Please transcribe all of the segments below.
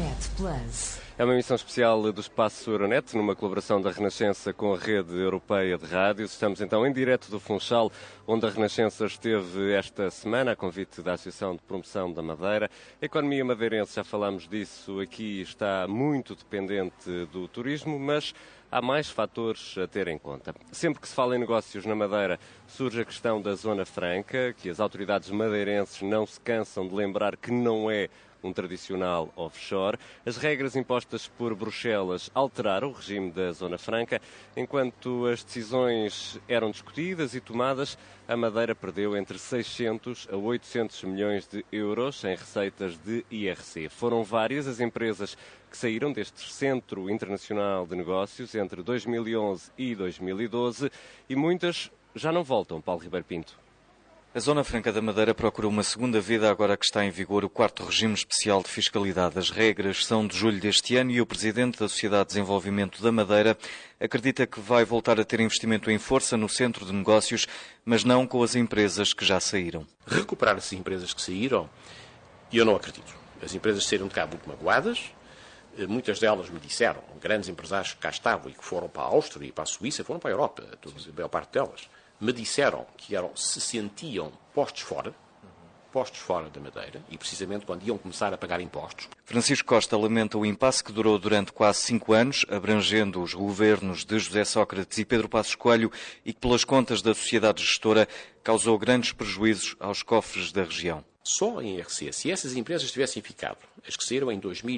Euronet Plus. É uma emissão especial do Espaço Euronet, numa colaboração da Renascença com a Rede Europeia de Rádios. Estamos então em direto do Funchal, onde a Renascença esteve esta semana, a convite da Associação de Promoção da Madeira. A economia madeirense, já falámos disso aqui, está muito dependente do turismo, mas há mais fatores a ter em conta. Sempre que se fala em negócios na Madeira, surge a questão da Zona Franca, que as autoridades madeirenses não se cansam de lembrar que não é um tradicional offshore. As regras impostas por Bruxelas alteraram o regime da Zona Franca. Enquanto as decisões eram discutidas e tomadas, a Madeira perdeu entre 600 a 800 milhões de euros em receitas de IRC. Foram várias as empresas que saíram deste Centro Internacional de Negócios entre 2011 e 2012 e muitas já não voltam, Paulo Ribeiro Pinto. A Zona Franca da Madeira procura uma segunda vida agora que está em vigor o 4º Regime Especial de Fiscalidade. As regras são de julho deste ano e o Presidente da Sociedade de Desenvolvimento da Madeira acredita que vai voltar a ter investimento em força no centro de negócios, mas não com as empresas que já saíram. Recuperar essas empresas que saíram, eu não acredito. As empresas saíram de cá muito magoadas. Muitas delas me disseram, grandes empresários que cá estavam e que foram para a Áustria e para a Suíça, foram para a Europa, a maior parte delas, me disseram que se sentiam postos fora da Madeira, e precisamente quando iam começar a pagar impostos. Francisco Costa lamenta o impasse que durou durante quase 5 anos, abrangendo os governos de José Sócrates e Pedro Passos Coelho, e que, pelas contas da sociedade gestora, causou grandes prejuízos aos cofres da região. Só em IRC, se essas empresas tivessem ficado, as que saíram em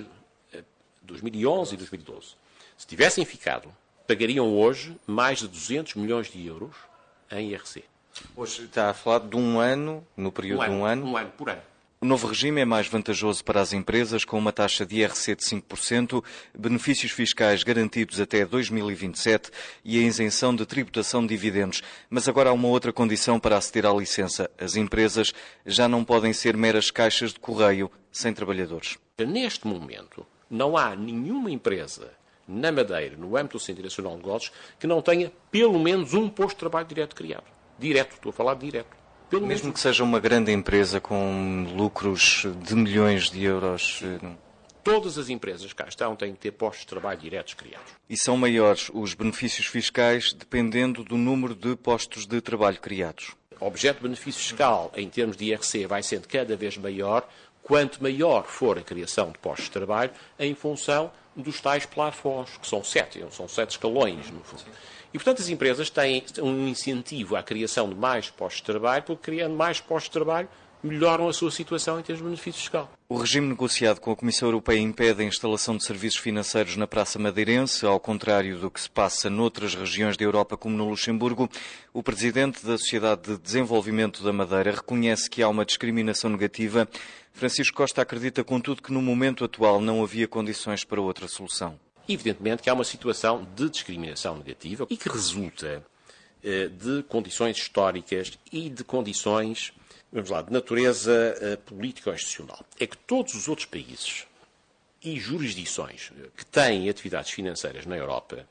2011 e 2012, se tivessem ficado, pagariam hoje mais de 200 milhões de euros em IRC. Hoje está a falar de um ano, no período de um ano. Um ano por ano. O novo regime é mais vantajoso para as empresas, com uma taxa de IRC de 5%, benefícios fiscais garantidos até 2027 e a isenção de tributação de dividendos. Mas agora há uma outra condição para aceder à licença. As empresas já não podem ser meras caixas de correio sem trabalhadores. Neste momento, não há nenhuma empresa na Madeira, no âmbito do Centro Internacional de Negócios, que não tenha pelo menos um posto de trabalho direto criado. Direto, estou a falar de direto. Mesmo que seja uma grande empresa com lucros de milhões de euros. Todas as empresas cá estão têm que ter postos de trabalho diretos criados. E são maiores os benefícios fiscais dependendo do número de postos de trabalho criados. O objeto de benefício fiscal em termos de IRC vai sendo cada vez maior, quanto maior for a criação de postos de trabalho em função dos tais plafons, que são 7 escalões, no fundo. E, portanto, as empresas têm um incentivo à criação de mais postos de trabalho, porque criando mais postos de trabalho, melhoram a sua situação em termos de benefício fiscal. O regime negociado com a Comissão Europeia impede a instalação de serviços financeiros na Praça Madeirense, ao contrário do que se passa noutras regiões da Europa, como no Luxemburgo. O Presidente da Sociedade de Desenvolvimento da Madeira reconhece que há uma discriminação negativa. Francisco Costa acredita, contudo, que no momento atual não havia condições para outra solução. Evidentemente que há uma situação de discriminação negativa e que resulta de condições históricas e de condições, vamos lá, de natureza política ou institucional. É que todos os outros países e jurisdições que têm atividades financeiras na Europa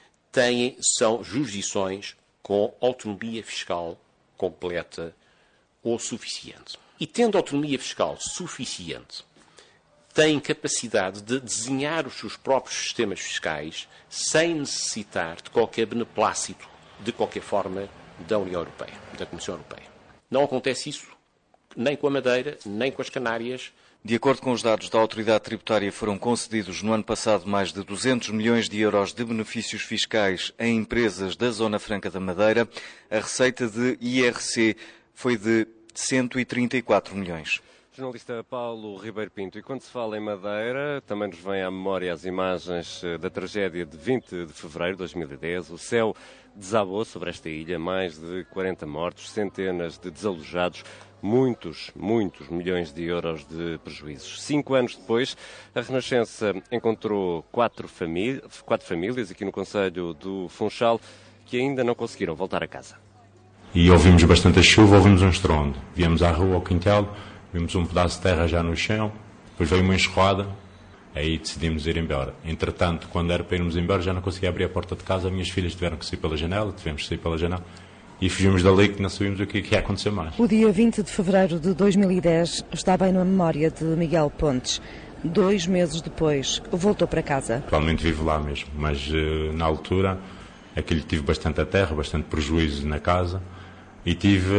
são jurisdições com autonomia fiscal completa ou suficiente. E tendo autonomia fiscal suficiente, têm capacidade de desenhar os seus próprios sistemas fiscais sem necessitar de qualquer beneplácito, de qualquer forma, da União Europeia, da Comissão Europeia. Não acontece isso nem com a Madeira, nem com as Canárias. De acordo com os dados da Autoridade Tributária, foram concedidos no ano passado mais de 200 milhões de euros de benefícios fiscais em empresas da Zona Franca da Madeira. A receita de IRC foi de 134 milhões. Jornalista Paulo Ribeiro Pinto, e quando se fala em Madeira, também nos vem à memória as imagens da tragédia de 20 de fevereiro de 2010. O céu desabou sobre esta ilha, mais de 40 mortos, centenas de desalojados, muitos milhões de euros de prejuízos. 5 anos depois, a Renascença encontrou 4 famílias aqui no concelho do Funchal que ainda não conseguiram voltar a casa. E ouvimos bastante a chuva, ouvimos um estrondo. Viemos à rua, ao quintal, vimos um pedaço de terra já no chão, depois veio uma enxurrada, aí decidimos ir embora. Entretanto, quando era para irmos embora, já não conseguia abrir a porta de casa, minhas filhas tiveram que sair pela janela, tivemos que sair pela janela, e fugimos dali que não sabíamos o que ia acontecer mais. O dia 20 de fevereiro de 2010 está bem na memória de Miguel Pontes. 2 meses depois, voltou para casa. Atualmente vivo lá mesmo, mas na altura aquilo tive bastante a terra, bastante prejuízo na casa e tive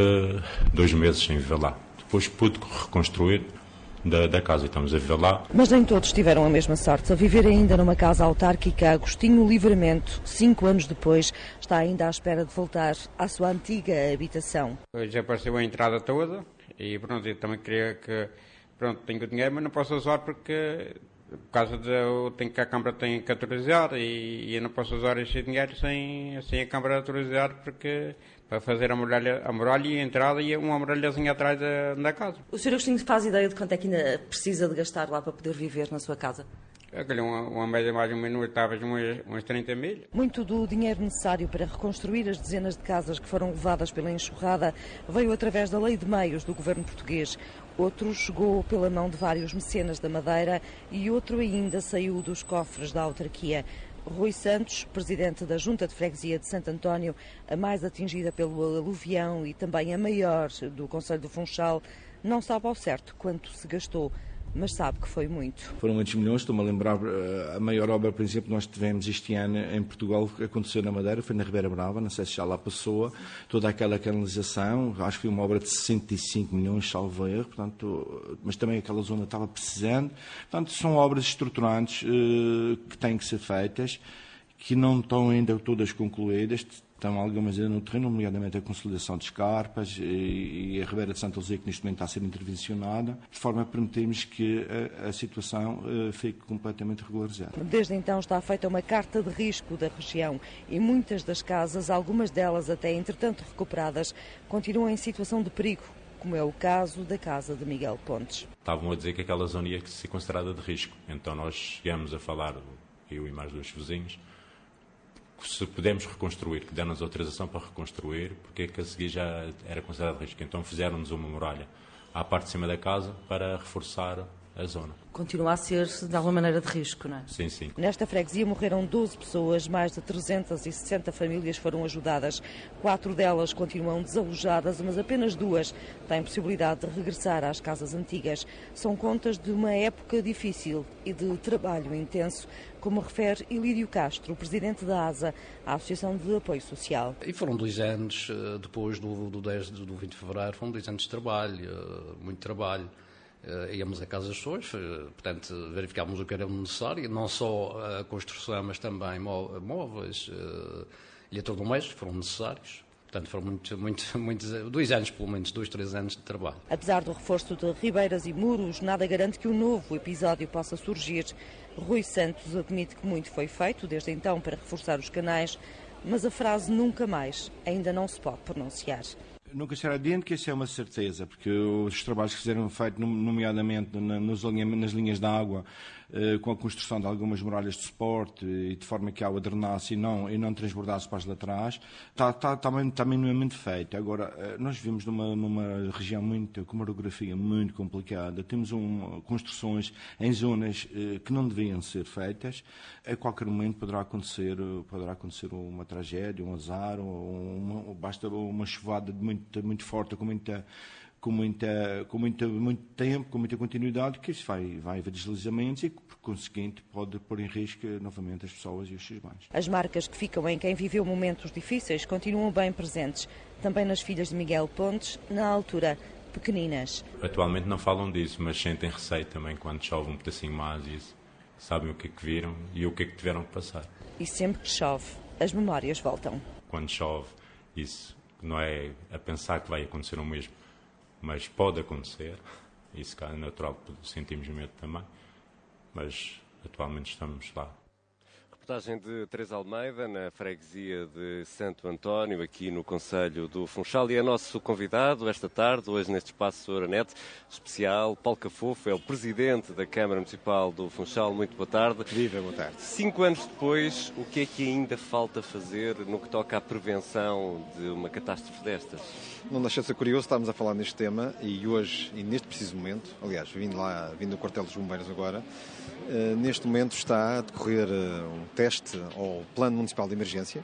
2 meses sem viver lá. Depois pude reconstruir da casa e estamos a viver lá. Mas nem todos tiveram a mesma sorte. A viver ainda numa casa autárquica, Agostinho Livramento, 5 anos depois, está ainda à espera de voltar à sua antiga habitação. Hoje apareceu a entrada toda e pronto, eu também queria que, pronto, tenho o dinheiro, mas não posso usar porque, por causa de eu tenho que a Câmara tem que autorizar e eu não posso usar esse dinheiro sem a Câmara autorizar porque para fazer a muralha e a entrada e uma muralhazinha atrás da casa. O Sr. Agostinho faz ideia de quanto é que ainda precisa de gastar lá para poder viver na sua casa? Uma média mais ou menos, talvez uns 30 mil. Muito do dinheiro necessário para reconstruir as dezenas de casas que foram levadas pela enxurrada veio através da Lei de Meios do governo português. Outro chegou pela mão de vários mecenas da Madeira e outro ainda saiu dos cofres da autarquia. Rui Santos, presidente da Junta de Freguesia de Santo António, a mais atingida pelo aluvião e também a maior do Concelho do Funchal, não sabe ao certo quanto se gastou, mas sabe que foi muito. Foram muitos milhões, estou-me a lembrar, a maior obra, por exemplo, que nós tivemos este ano em Portugal, que aconteceu na Madeira, foi na Ribeira Brava, não sei se já lá passou, toda aquela canalização, acho que foi uma obra de 65 milhões, salvo erro, portanto, mas também aquela zona estava precisando. Portanto, são obras estruturantes que têm que ser feitas, que não estão ainda todas concluídas. Estão algumas ainda no terreno, nomeadamente a consolidação de escarpas e a Ribeira de Santa Luzia, que neste momento está a ser intervencionada, de forma a permitirmos que a situação fique completamente regularizada. Desde então está feita uma carta de risco da região e muitas das casas, algumas delas até entretanto recuperadas, continuam em situação de perigo, como é o caso da casa de Miguel Pontes. Estavam a dizer que aquela zona ia ser considerada de risco, então nós chegamos a falar, eu e mais 2 vizinhos, se pudemos reconstruir, que deram-nos autorização para reconstruir, porque é que a seguir já era considerado risco. Então fizeram-nos uma muralha à parte de cima da casa para reforçar a zona. Continua a ser, de alguma maneira, de risco, não é? Sim, sim. Nesta freguesia morreram 12 pessoas, mais de 360 famílias foram ajudadas. 4 delas continuam desalojadas, mas apenas 2 têm possibilidade de regressar às casas antigas. São contas de uma época difícil e de trabalho intenso, como refere Ilírio Castro, presidente da ASA, a Associação de Apoio Social. E foram 2 anos, depois do 20 de fevereiro, foram 2 anos de trabalho, muito trabalho. Íamos a casa das pessoas, portanto, verificámos o que era necessário, não só a construção, mas também móveis, eletrodomésticos foram necessários. Portanto, foram muitos 2 anos, pelo menos 2, 3 anos de trabalho. Apesar do reforço de ribeiras e muros, nada garante que um novo episódio possa surgir. Rui Santos admite que muito foi feito desde então para reforçar os canais, mas a frase nunca mais ainda não se pode pronunciar. Nunca será adiante, que isso é uma certeza, porque os trabalhos que fizeram feito, nomeadamente nas linhas de água, com a construção de algumas muralhas de suporte e de forma que a água drenasse e não transbordasse para as laterais, está minimamente feito. Agora, nós vivemos numa região com uma orografia muito complicada, temos construções em zonas que não deviam ser feitas. A qualquer momento poderá acontecer uma tragédia, um azar, basta uma chuvada muito forte, com muito tempo, com muita continuidade, que isso vai haver deslizamentos e, por conseguinte, pode pôr em risco novamente as pessoas e os seus bens. As marcas que ficam em quem viveu momentos difíceis continuam bem presentes, também nas filhas de Miguel Pontes, na altura pequeninas. Atualmente não falam disso, mas sentem receio também quando chove um pedacinho mais e isso. Sabem o que é que viram e o que é que tiveram que passar. E sempre que chove, as memórias voltam. Quando chove, isso não é a pensar que vai acontecer o mesmo, mas pode acontecer, isso é natural, sentimos medo também, mas atualmente estamos lá. Reportagem de Teresa Almeida, na freguesia de Santo António, aqui no Concelho do Funchal, e é nosso convidado esta tarde, hoje neste espaço Oranet especial, Paulo Cafofo, é o presidente da Câmara Municipal do Funchal. Muito boa tarde. Viva, boa tarde. 5 anos depois, o que é que ainda falta fazer no que toca à prevenção de uma catástrofe destas? Não deixa de ser curioso estarmos a falar neste tema e hoje, e neste preciso momento, aliás, vindo do quartel dos bombeiros agora, neste momento está a decorrer um teste ao Plano Municipal de Emergência,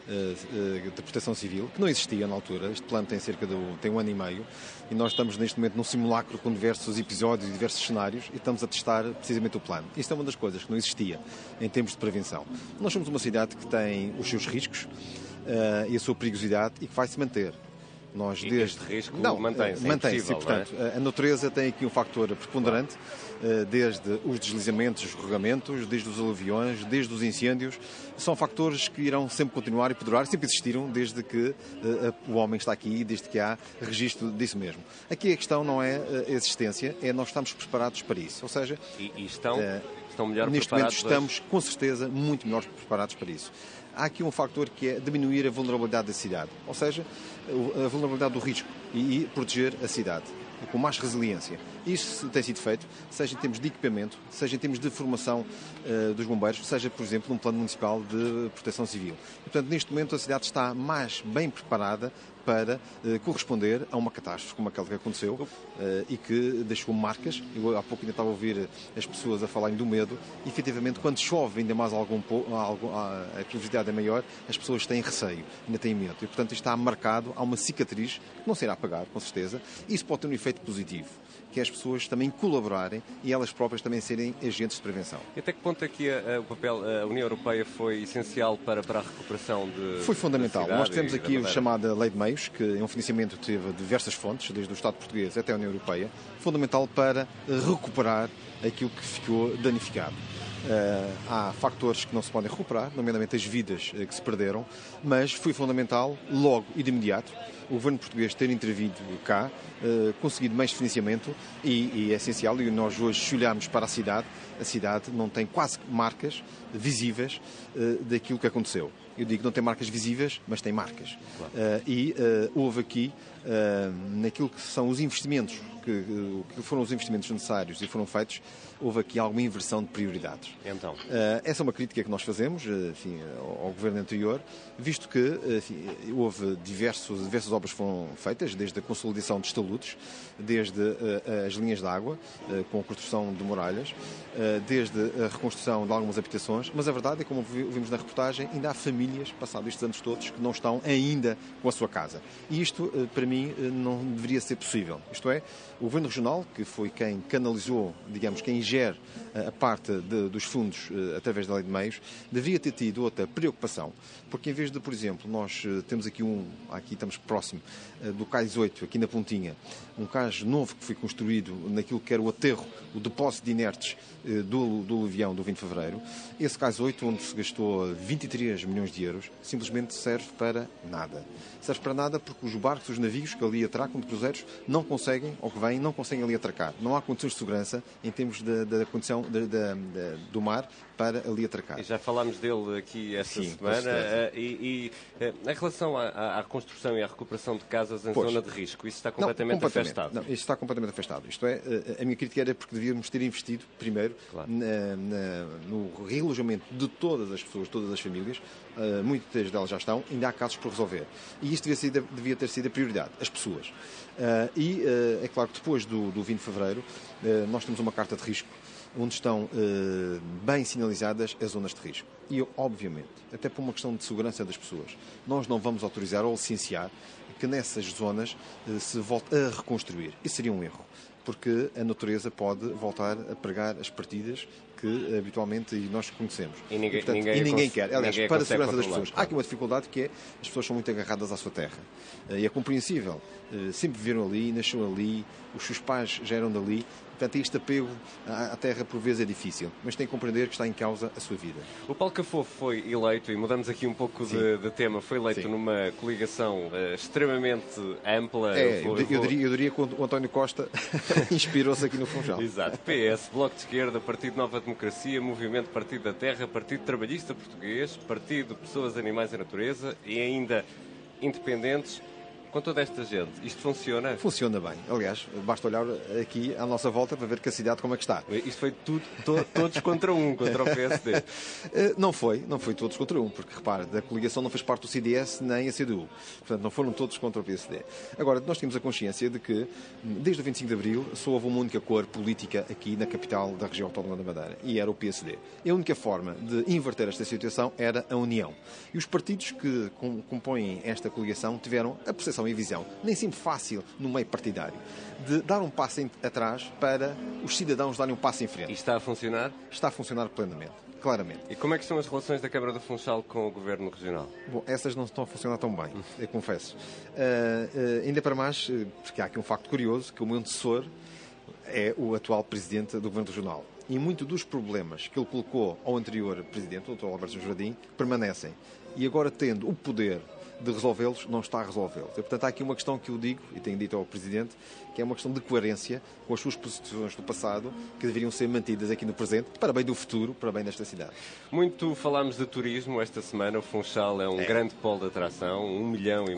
de proteção civil, que não existia na altura. Este plano tem 1 ano e meio e nós estamos neste momento num simulacro com diversos episódios e diversos cenários e estamos a testar precisamente o plano. Isto é uma das coisas que não existia em termos de prevenção. Nós somos uma cidade que tem os seus riscos e a sua perigosidade e que vai se manter. Este risco mantém-se. Portanto, a natureza tem aqui um fator preponderante, desde os deslizamentos, os escorregamentos, desde os aluviões, desde os incêndios. São factores que irão sempre continuar e perdurar, sempre existiram desde que o homem está aqui e desde que há registro disso mesmo. Aqui a questão não é a existência, é nós estamos preparados para isso. Ou seja, estão melhor neste preparados momento estamos, com certeza, muito melhor preparados para isso. Há aqui um fator que é diminuir a vulnerabilidade da cidade, ou seja, a vulnerabilidade do risco e proteger a cidade com mais resiliência. Isso tem sido feito, seja em termos de equipamento, seja em termos de formação dos bombeiros, seja, por exemplo, num plano municipal de proteção civil. E, portanto, neste momento a cidade está mais bem preparada para corresponder a uma catástrofe como aquela que aconteceu e que deixou marcas. Eu há pouco ainda estava a ouvir as pessoas a falarem do medo e, efetivamente, quando chove ainda mais a perigosidade é maior, as pessoas têm receio, ainda têm medo. E, portanto, está marcado, há uma cicatriz que não se irá apagar, com certeza. Isso pode ter um efeito positivo, que é as pessoas também colaborarem e elas próprias também serem agentes de prevenção. E até que ponto aqui o papel da União Europeia foi essencial para a recuperação de... Foi fundamental. Nós temos aqui a chamada Lei de Meios, que é um financiamento que teve diversas fontes, desde o Estado português até a União Europeia, fundamental para recuperar aquilo que ficou danificado. Há factores que não se podem recuperar, nomeadamente as vidas que se perderam, mas foi fundamental, logo e de imediato, o governo português ter intervido cá, conseguido mais financiamento e é essencial. E nós hoje, se olharmos para a cidade não tem quase marcas visíveis daquilo que aconteceu. Eu digo que não tem marcas visíveis, mas tem marcas. Claro. Houve aqui, naquilo que são os investimentos, que foram os investimentos necessários e foram feitos, houve aqui alguma inversão de prioridades. Então? Essa é uma crítica que nós fazemos ao governo anterior, visto que houve diversas obras que foram feitas, desde a consolidação de estaludes, desde as linhas de água, com a construção de muralhas, desde a reconstrução de algumas habitações, mas a verdade é, como vimos na reportagem, ainda há famílias, passados estes anos todos, que não estão ainda com a sua casa. E isto, para mim, não deveria ser possível. Isto é, o Governo Regional, que foi quem canalizou, digamos, quem gera a parte dos fundos através da Lei de Meios, deveria ter tido outra preocupação, porque em vez de, por exemplo, nós temos aqui estamos próximo do Cais 8, aqui na Pontinha, um cais novo que foi construído naquilo que era o aterro, o depósito de inertes do aluvião do 20 de fevereiro. Esse Cais 8, onde se gastou 23 milhões de euros, simplesmente serve para nada. Serve para nada porque os barcos, os navios que ali atracam de cruzeiros não conseguem, ou que vêm, não conseguem ali atracar. Não há condições de segurança em termos da condição do mar para ali atracar. E já falámos dele aqui esta semana. Em relação à construção e à recuperação de casas em zona de risco, isso está completamente afastado? Não, isso está completamente afastado. Isto é, a minha crítica era porque devíamos ter investido primeiro no realojamento de todas as pessoas, todas as famílias. Muitas delas já estão, ainda há casos por resolver. E isto devia ter sido a prioridade, as pessoas. É claro que depois do 20 de fevereiro nós temos uma carta de risco onde estão bem sinalizadas as zonas de risco. E, obviamente, até por uma questão de segurança das pessoas, nós não vamos autorizar ou licenciar que nessas zonas se volte a reconstruir. Isso seria um erro, porque a natureza pode voltar a pregar as partidas que habitualmente nós conhecemos. E ninguém quer. Aliás, para a segurança das pessoas. Há aqui uma dificuldade que é as pessoas são muito agarradas à sua terra. E é compreensível. Sempre viveram ali, nasceram ali, os seus pais já eram dali. Portanto, este apego à terra por vezes é difícil, mas tem que compreender que está em causa a sua vida. O Paulo Cafofo foi eleito, e mudamos aqui um pouco de tema, foi eleito numa coligação extremamente ampla. Eu diria que o António Costa inspirou-se aqui no Funchal. Exato. PS, Bloco de Esquerda, Partido Nova Democracia, Movimento Partido da Terra, Partido Trabalhista Português, Partido Pessoas, Animais e Natureza e ainda independentes. com toda esta gente, isto funciona? Funciona bem. Aliás, basta olhar aqui à nossa volta para ver que a cidade como é que está. Isto foi tudo, todos contra contra o PSD. Não foi todos contra porque repare, a coligação não fez parte do CDS nem a CDU. Portanto, não foram todos contra o PSD. Agora, nós temos a consciência de que, desde o 25 de Abril, só houve uma única cor política aqui na capital da região autónoma da Madeira, e era o PSD. E a única forma de inverter esta situação era a união. E os partidos que compõem esta coligação tiveram a percepção e a visão, nem sempre fácil no meio partidário, de dar um passo atrás para os cidadãos darem um passo em frente. E está a funcionar? Está a funcionar plenamente, claramente. E como é que são as relações da Câmara do Funchal com o Governo Regional? Bom, essas não estão a funcionar tão bem, eu confesso. Ainda para mais, porque há aqui um facto curioso, que o meu antecessor é o atual Presidente do Governo Regional. E muito dos problemas que ele colocou ao anterior Presidente, o Dr. Alberto Jardim, permanecem. E agora, tendo o poder de resolvê-los, não está a resolvê-los. E, portanto, há aqui uma questão que eu digo, e tenho dito ao Presidente, que é uma questão de coerência com as suas posições do passado, que deveriam ser mantidas aqui no presente, para bem do futuro, para bem desta cidade. Muito falámos de turismo esta semana. O Funchal é um grande polo de atração, 1,5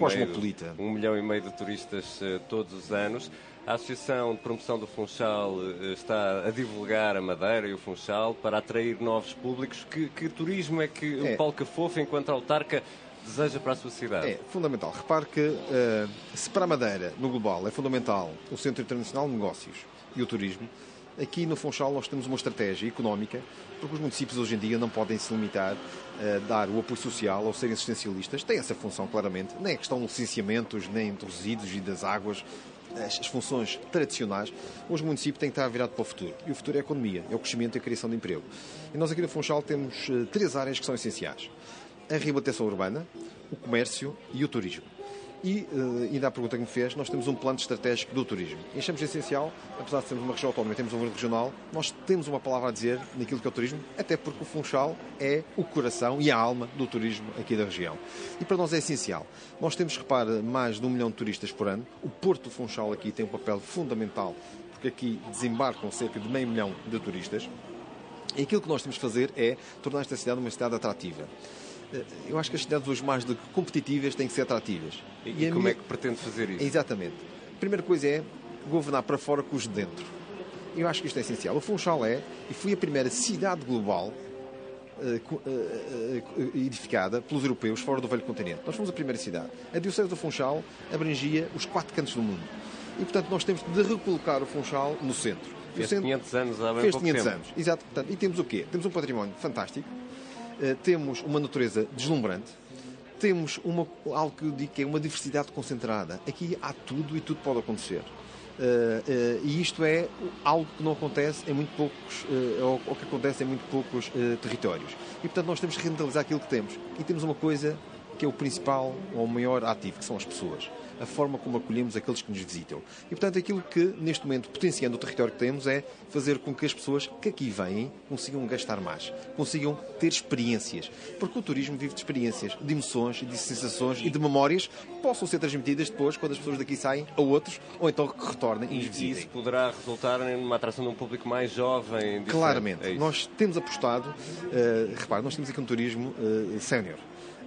milhão de turistas todos os anos. A Associação de Promoção do Funchal está a divulgar a Madeira e o Funchal para atrair novos públicos. Que turismo é que o Paulo Cafofo, enquanto autarca, deseja para a sua cidade? É fundamental. Repare que, se para a Madeira, no global, é fundamental o Centro Internacional de Negócios e o turismo, aqui no Funchal nós temos uma estratégia económica, porque os municípios hoje em dia não podem se limitar a dar o apoio social ou serem assistencialistas. Tem essa função, claramente. Nem a questão dos licenciamentos, nem dos resíduos e das águas, as funções tradicionais. Hoje o município tem que estar virado para o futuro. E o futuro é a economia, é o crescimento e a criação de emprego. E nós aqui no Funchal temos 3 áreas que são essenciais: a reabilitação urbana, o comércio e o turismo. E, ainda à pergunta que me fez, nós temos um plano estratégico do turismo. E achamos essencial, apesar de sermos uma região autónoma e temos um governo regional, nós temos uma palavra a dizer naquilo que é o turismo, até porque o Funchal é o coração e a alma do turismo aqui da região. E para nós é essencial. Nós temos, repare, mais de 1 milhão de turistas por ano. O Porto do Funchal aqui tem um papel fundamental, porque aqui desembarcam cerca de meio milhão de turistas. E aquilo que nós temos de fazer é tornar esta cidade uma cidade atrativa. Eu acho que as cidades hoje, mais do que competitivas, têm que ser atrativas. E como é que pretende fazer isso? Exatamente. A primeira coisa é governar para fora com os de dentro. Eu acho que isto é essencial. O Funchal e foi a primeira cidade global edificada pelos europeus fora do velho continente. Nós fomos a primeira cidade. A Diocese do Funchal abrangia os 4 cantos do mundo. E, portanto, nós temos de recolocar o Funchal no centro. Fez 500 anos há bem pouco tempo. Fez 500 anos, exato. Portanto, e temos o quê? Temos um património fantástico. Temos uma natureza deslumbrante, temos algo que eu digo que é uma diversidade concentrada. Aqui há tudo e tudo pode acontecer. E isto é algo que não acontece em muito poucos, ou que acontece em muito poucos territórios. E, portanto, nós temos que rentabilizar aquilo que temos. E temos uma coisa que é o principal ou o maior ativo, que são as pessoas. A forma como acolhemos aqueles que nos visitam. E, portanto, aquilo que, neste momento, potenciando o território que temos, é fazer com que as pessoas que aqui vêm consigam gastar mais, consigam ter experiências. Porque o turismo vive de experiências, de emoções, de sensações e de memórias que possam ser transmitidas depois, quando as pessoas daqui saem, a outros, ou então que retornem e nos visitem. E isso poderá resultar numa atração de um público mais jovem? Claramente. Nós temos apostado, repare, nós temos aqui um turismo sénior.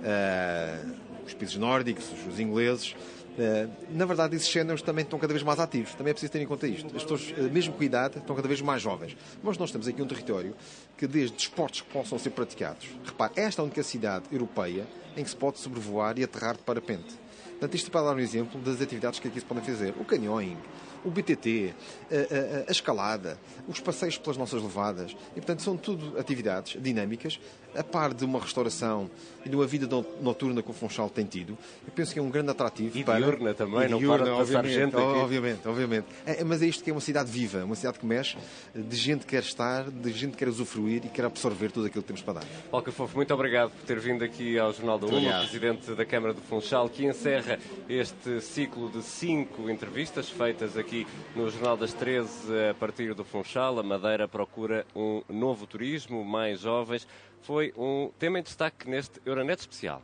Os países nórdicos, os ingleses. Na verdade, esses séniores também estão cada vez mais ativos. Também é preciso ter em conta isto. As pessoas, mesmo com idade, estão cada vez mais jovens. Mas nós temos aqui um território que, desde esportes que possam ser praticados. Repare, esta é a única cidade europeia em que se pode sobrevoar e aterrar de parapente. Portanto, isto é para dar um exemplo das atividades que aqui se podem fazer. O canyoning, o BTT, a escalada, os passeios pelas nossas levadas. E, portanto, são tudo atividades dinâmicas, a par de uma restauração e de uma vida noturna que o Funchal tem tido. Eu penso que é um grande atrativo. E diurna também, não para de passar gente aqui. Obviamente. Mas é isto que é uma cidade viva, uma cidade que mexe, de gente que quer estar, de gente que quer usufruir e quer absorver tudo aquilo que temos para dar. Paulo Cafofo, muito obrigado por ter vindo aqui ao Jornal da UMA, Presidente da Câmara do Funchal, que encerra este ciclo de 5 entrevistas feitas aqui no Jornal das 13 a partir do Funchal. A Madeira procura um novo turismo, mais jovens. Foi um tema em destaque neste Euronet especial.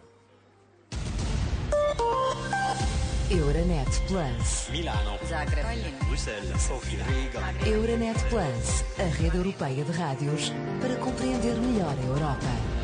Euronet Plus. Milano. Zagreb. Bruxelas. Sofia. Riga. Euronet Plus, a rede europeia de rádios para compreender melhor a Europa.